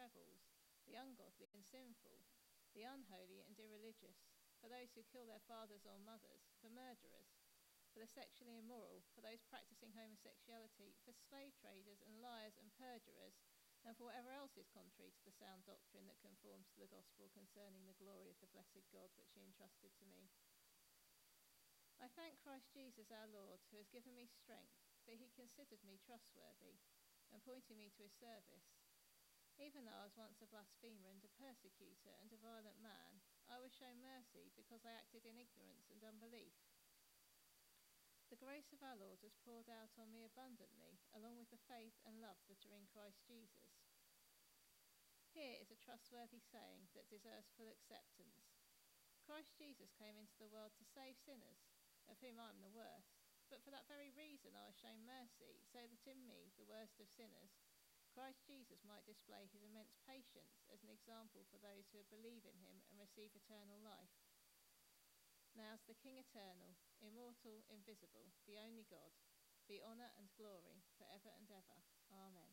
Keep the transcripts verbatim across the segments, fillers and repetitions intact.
rebels, the ungodly and sinful, the unholy and irreligious, for those who kill their fathers or mothers, for murderers, for the sexually immoral, for those practicing homosexuality, for slave traders and liars and perjurers, and for whatever else is contrary to the sound doctrine that conforms to the gospel concerning the glory of the blessed God which he entrusted to me. I thank Christ Jesus our Lord, who has given me strength, for he considered me trustworthy, and pointing me to his service. Even though I was once a blasphemer and a persecutor and a violent man, I was shown mercy because I acted in ignorance and unbelief. The grace of our Lord was poured out on me abundantly, along with the faith and love that are in Christ Jesus. Here is a trustworthy saying that deserves full acceptance. Christ Jesus came into the world to save sinners, of whom I am the worst, but for that very reason I was shown mercy, so that in me, the worst of sinners, Christ Jesus might display his immense patience as an example for those who believe in him and receive eternal life. Now to the King eternal, immortal, invisible, the only God, be honour and glory for ever and ever. Amen.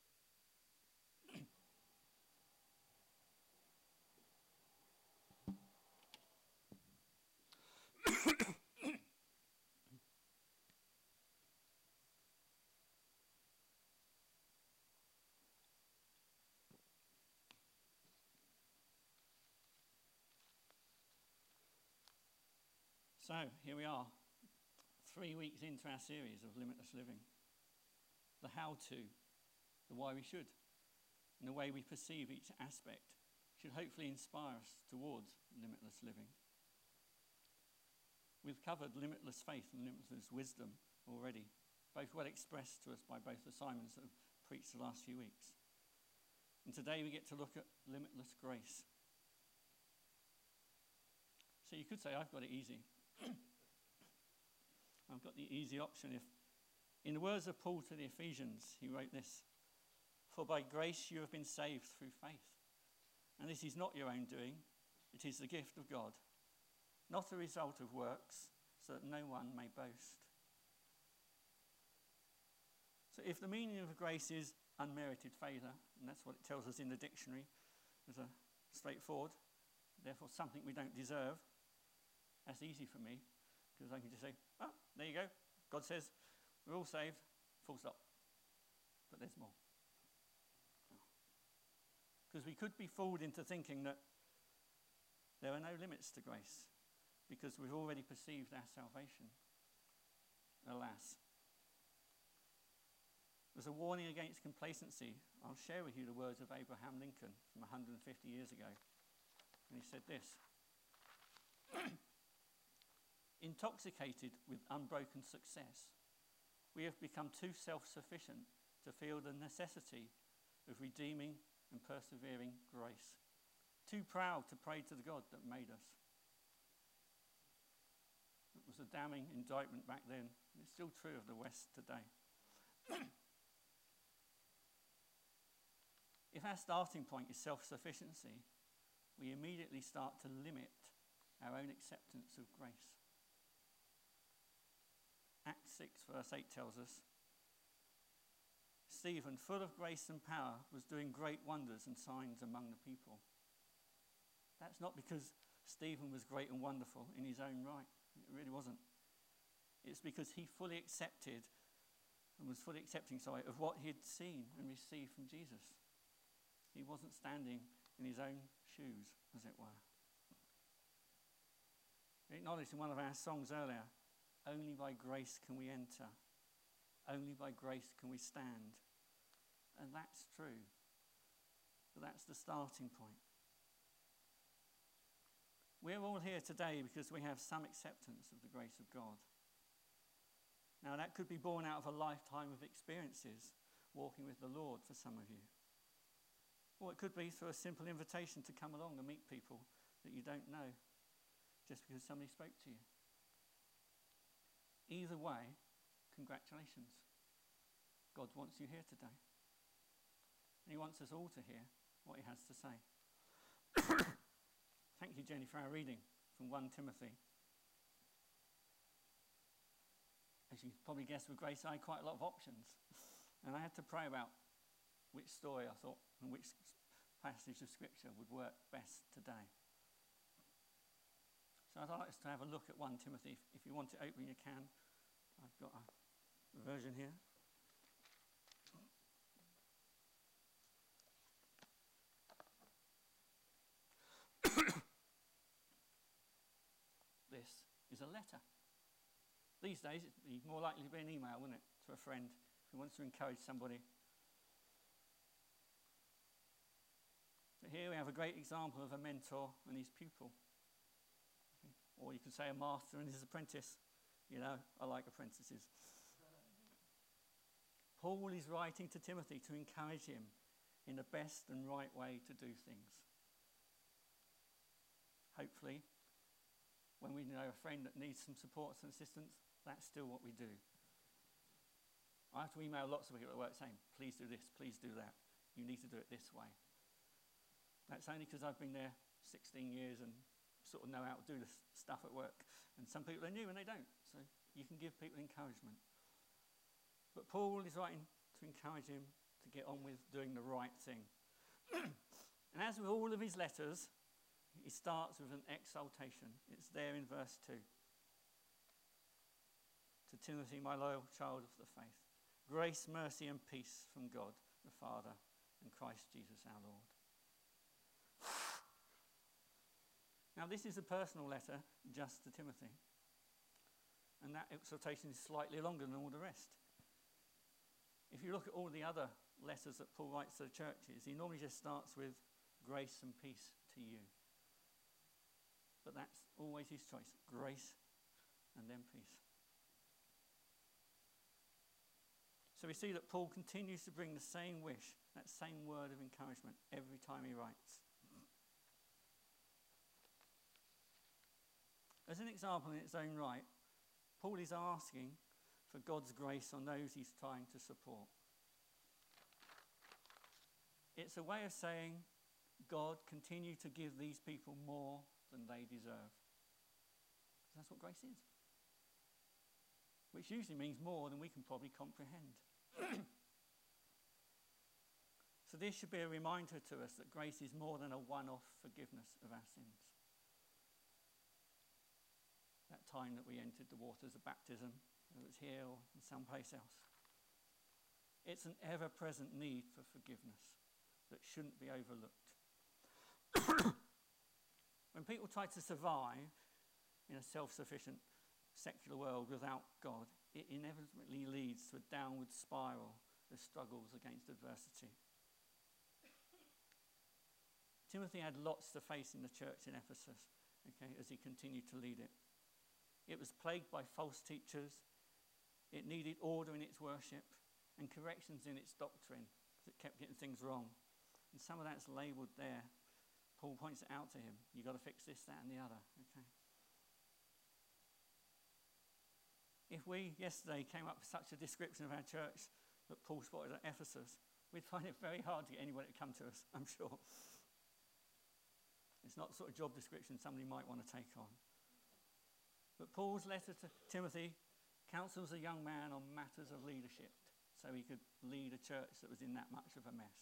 So, here we are, three weeks into our series of Limitless Living. The how-to, the why we should, and the way we perceive each aspect should hopefully inspire us towards limitless living. We've covered limitless faith and limitless wisdom already, both well expressed to us by both the Simons that have preached the last few weeks. And today we get to look at limitless grace. So you could say, I've got it easy. I've got the easy option. If, in the words of Paul to the Ephesians, he wrote this: "For by grace you have been saved through faith. And this is not your own doing, it is the gift of God, not a result of works, so that no one may boast." So if the meaning of grace is unmerited favour, and that's what it tells us in the dictionary, as a straightforward, therefore something we don't deserve, that's easy for me, because I can just say, oh, there you go. God says we're all saved, full stop. But there's more. Because we could be fooled into thinking that there are no limits to grace, because we've already perceived our salvation. Alas. There's a warning against complacency. I'll share with you the words of Abraham Lincoln from one hundred fifty years ago. And he said this: "Intoxicated with unbroken success, we have become too self-sufficient to feel the necessity of redeeming and persevering grace. Too proud to pray to the God that made us." It was a damning indictment back then, and it's still true of the West today. If our starting point is self-sufficiency, we immediately start to limit our own acceptance of grace. Acts six verse eight tells us, "Stephen, full of grace and power, was doing great wonders and signs among the people." That's not because Stephen was great and wonderful in his own right. It really wasn't. It's because he fully accepted and was fully accepting, sorry, of what he had seen and received from Jesus. He wasn't standing in his own shoes, as it were. We acknowledged in one of our songs earlier, only by grace can we enter. Only by grace can we stand. And that's true. But that's the starting point. We're all here today because we have some acceptance of the grace of God. Now, that could be born out of a lifetime of experiences walking with the Lord for some of you. Or it could be through a simple invitation to come along and meet people that you don't know just because somebody spoke to you. Either way, congratulations. God wants you here today. And he wants us all to hear what he has to say. Thank you, Jenny, for our reading from First Timothy. As you probably guessed with Grace, I had quite a lot of options. And I had to pray about which story I thought and which passage of Scripture would work best today. So I'd like us to have a look at First Timothy. If, if you want it open, you can. I've got a version here. This is a letter. These days, it'd be more likely to be an email, wouldn't it, to a friend who wants to encourage somebody. So here we have a great example of a mentor and his pupil. Okay. Or you could say a master and his apprentice. You know, I like apprentices. Paul is writing to Timothy to encourage him in the best and right way to do things. Hopefully, when we know a friend that needs some support and assistance, that's still what we do. I have to email lots of people at work saying, please do this, please do that. You need to do it this way. That's only because I've been there sixteen years and sort of know how to do this stuff at work. And some people are new and they don't. So you can give people encouragement. But Paul is writing to encourage him to get on with doing the right thing. And as with all of his letters, he starts with an exaltation. It's there in verse two. To Timothy, my loyal child of the faith, grace, mercy, and peace from God the Father and Christ Jesus our Lord. Now, this is a personal letter just to Timothy. And that exhortation is slightly longer than all the rest. If you look at all the other letters that Paul writes to the churches, he normally just starts with grace and peace to you. But that's always his choice, grace and then peace. So we see that Paul continues to bring the same wish, that same word of encouragement every time he writes. As an example in its own right, Paul is asking for God's grace on those he's trying to support. It's a way of saying, God, continue to give these people more than they deserve. Because that's what grace is. Which usually means more than we can probably comprehend. So this should be a reminder to us that grace is more than a one-off forgiveness of our sins. That time that we entered the waters of baptism, whether it's here or in someplace else. It's an ever-present need for forgiveness that shouldn't be overlooked. When people try to survive in a self-sufficient secular world without God, it inevitably leads to a downward spiral of struggles against adversity. Timothy had lots to face in the church in Ephesus, okay, as he continued to lead it. It was plagued by false teachers. It needed order in its worship and corrections in its doctrine because it kept getting things wrong. And some of that's labelled there. Paul points it out to him. You've got to fix this, that, and the other. Okay. If we yesterday came up with such a description of our church that Paul spotted at Ephesus, we'd find it very hard to get anybody to come to us, I'm sure. It's not the sort of job description somebody might want to take on. But Paul's letter to Timothy counsels a young man on matters of leadership so he could lead a church that was in that much of a mess.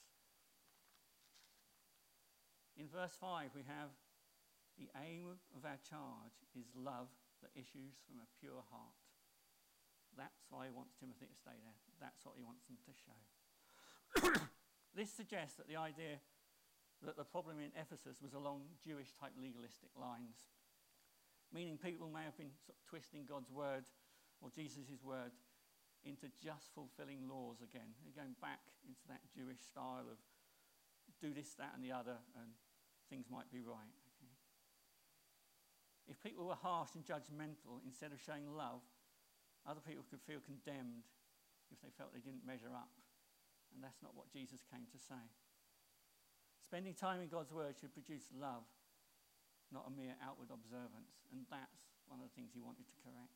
In verse five, we have the aim of our charge is love that issues from a pure heart. That's why he wants Timothy to stay there. That's what he wants them to show. This suggests that the idea that the problem in Ephesus was along Jewish-type legalistic lines, meaning people may have been sort of twisting God's word or Jesus' word into just fulfilling laws again. They're going back into that Jewish style of do this, that, and the other, and things might be right. Okay? If people were harsh and judgmental instead of showing love, other people could feel condemned if they felt they didn't measure up. And that's not what Jesus came to say. Spending time in God's word should produce love, not a mere outward observance. And that's one of the things he wanted to correct.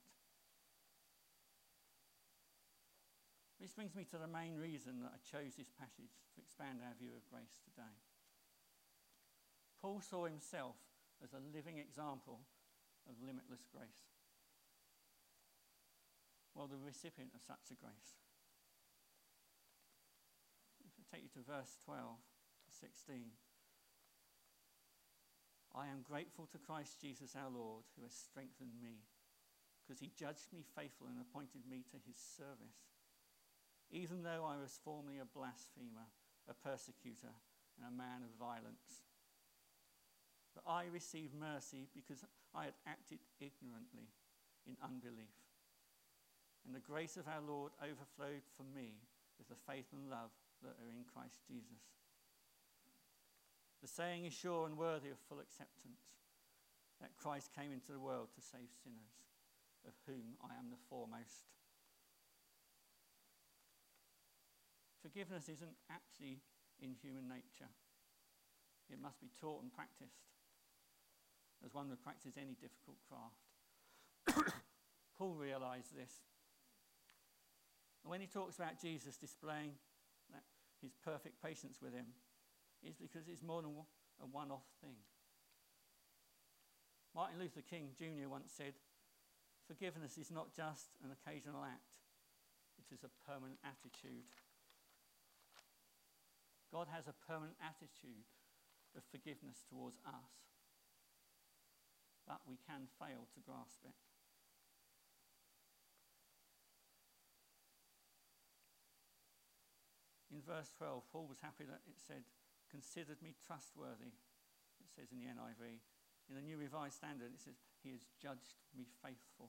This brings me to the main reason that I chose this passage to expand our view of grace today. Paul saw himself as a living example of limitless grace. Well, the recipient of such a grace. If I take you to verse twelve to sixteen, I am grateful to Christ Jesus our Lord, who has strengthened me, because he judged me faithful and appointed me to his service. Even though I was formerly a blasphemer, a persecutor, and a man of violence. But I received mercy because I had acted ignorantly in unbelief. And the grace of our Lord overflowed for me with the faith and love that are in Christ Jesus. The saying is sure and worthy of full acceptance, that Christ came into the world to save sinners, of whom I am the foremost. Forgiveness isn't actually in human nature. It must be taught and practiced, as one would practice any difficult craft. Paul realised this. And when he talks about Jesus displaying that his perfect patience with him, it's because it's more than a one-off thing. Martin Luther King Junior once said, "Forgiveness is not just an occasional act, it is a permanent attitude." God has a permanent attitude of forgiveness towards us, but we can fail to grasp it. In verse twelve, Paul was happy that it said, "Considered me trustworthy," it says in the N I V. In the New Revised Standard, it says, "He has judged me faithful."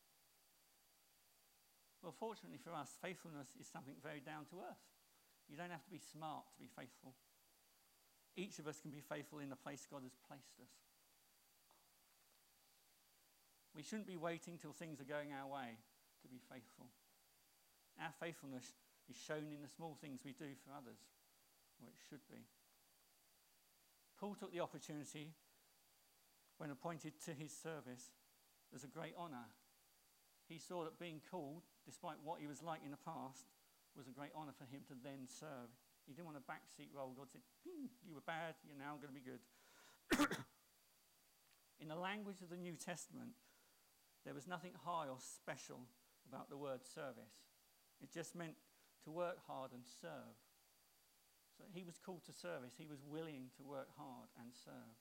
Well, fortunately for us, faithfulness is something very down to earth. You don't have to be smart to be faithful. Each of us can be faithful in the place God has placed us. We shouldn't be waiting till things are going our way to be faithful. Our faithfulness is shown in the small things we do for others, or it should be. Paul took the opportunity, when appointed to his service, as a great honour. He saw that being called, despite what he was like in the past, was a great honour for him to then serve. He didn't want a backseat role. God said, "You were bad, you're now going to be good." In the language of the New Testament, there was nothing high or special about the word service. It just meant to work hard and serve. So he was called to service. He was willing to work hard and serve.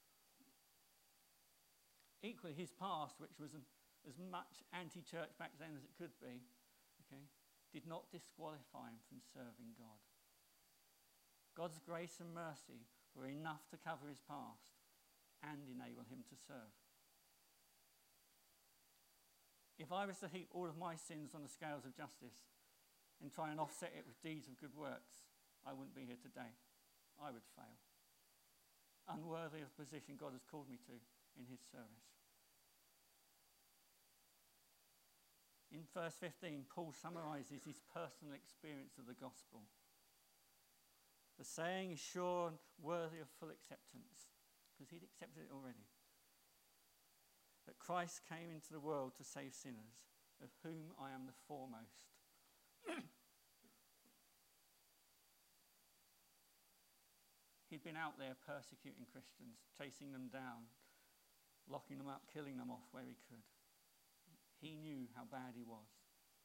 Equally, his past, which was an, as much anti-church back then as it could be, okay, did not disqualify him from serving God. God's grace and mercy were enough to cover his past and enable him to serve. If I was to heap all of my sins on the scales of justice and try and offset it with deeds of good works, I wouldn't be here today. I would fail. Unworthy of the position God has called me to in his service. In verse fifteen, Paul summarises his personal experience of the gospel. The saying is sure and worthy of full acceptance, because he'd accepted it already. That Christ came into the world to save sinners, of whom I am the foremost. He'd been out there persecuting Christians, chasing them down, locking them up, killing them off where he could. He knew how bad he was.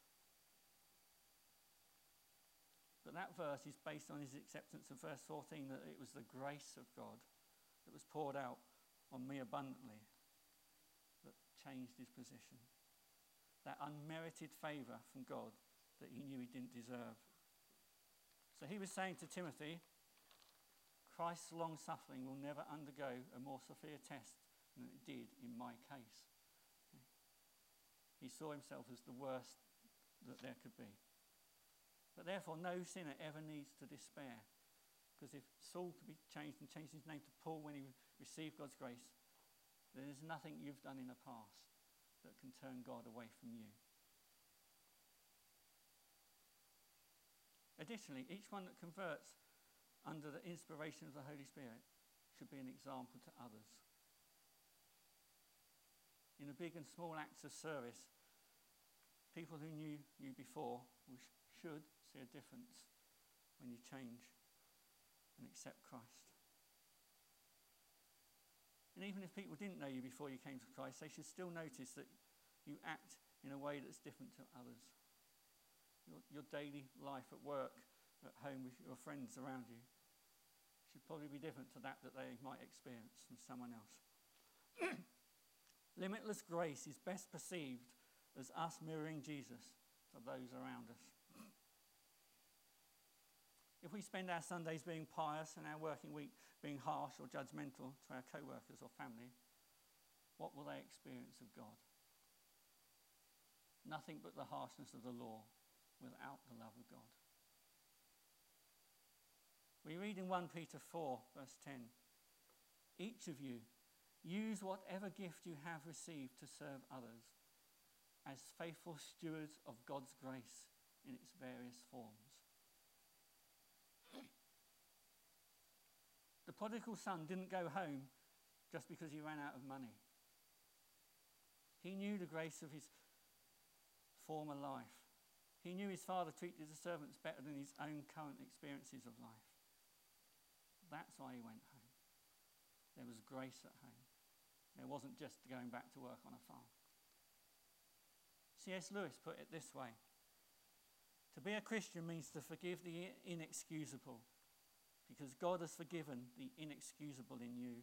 But that verse is based on his acceptance of verse fourteen, that it was the grace of God that was poured out on me abundantly that changed his position. That unmerited favour from God that he knew he didn't deserve. So he was saying to Timothy, Christ's long-suffering will never undergo a more severe test than it did in my case. Okay. He saw himself as the worst that there could be. But therefore, no sinner ever needs to despair. Because if Saul could be changed and changed his name to Paul when he received God's grace, there is nothing you've done in the past that can turn God away from you. Additionally, each one that converts under the inspiration of the Holy Spirit should be an example to others. In the big and small acts of service, people who knew you before should see a difference when you change and accept Christ. And even if people didn't know you before you came to Christ, they should still notice that you act in a way that's different to others. Your, your daily life at work, at home with your friends around you, should probably be different to that that they might experience from someone else. Limitless grace is best perceived as us mirroring Jesus to those around us. If we spend our Sundays being pious and our working week being harsh or judgmental to our co-workers or family, what will they experience of God? Nothing but the harshness of the law without the love of God. We read in First Peter four, verse ten, each of you use whatever gift you have received to serve others as faithful stewards of God's grace in its various forms. The prodigal son didn't go home just because he ran out of money. He knew the grace of his former life. He knew his father treated the servants better than his own current experiences of life. That's why he went home. There was grace at home. There wasn't just going back to work on a farm. C S Lewis put it this way: to be a Christian means to forgive the inexcusable, because God has forgiven the inexcusable in you.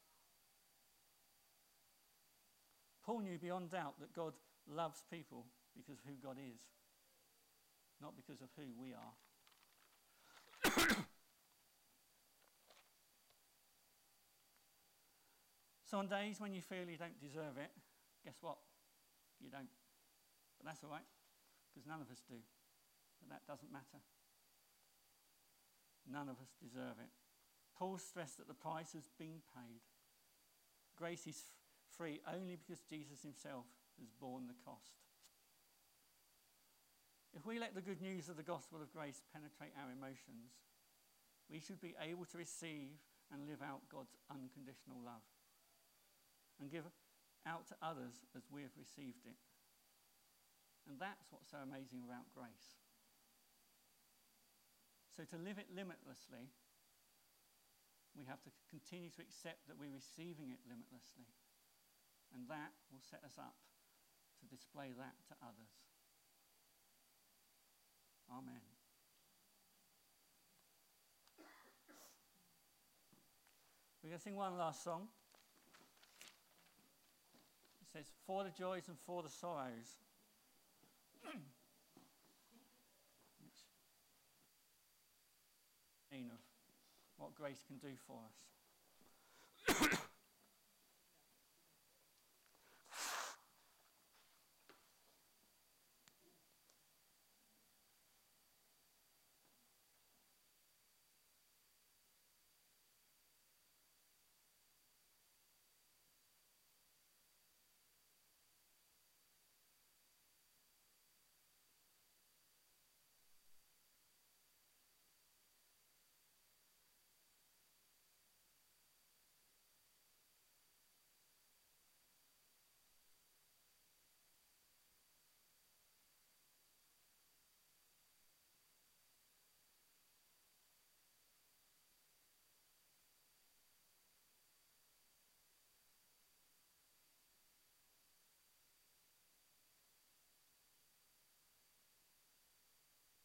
Paul knew beyond doubt that God loves people because of who God is, not because of who we are. So on days when you feel you don't deserve it, guess what? You don't. But that's all right, because none of us do. But that doesn't matter. None of us deserve it. Paul stressed that the price has been paid. Grace is f- free only because Jesus himself has borne the cost. If we let the good news of the gospel of grace penetrate our emotions, we should be able to receive and live out God's unconditional love and give out to others as we have received it. And that's what's so amazing about grace. So to live it limitlessly, we have to continue to accept that we're receiving it limitlessly. And that will set us up to display that to others. Amen. We're going to sing one last song. It says, "For the joys and for the sorrows." Which mean of what grace can do for us.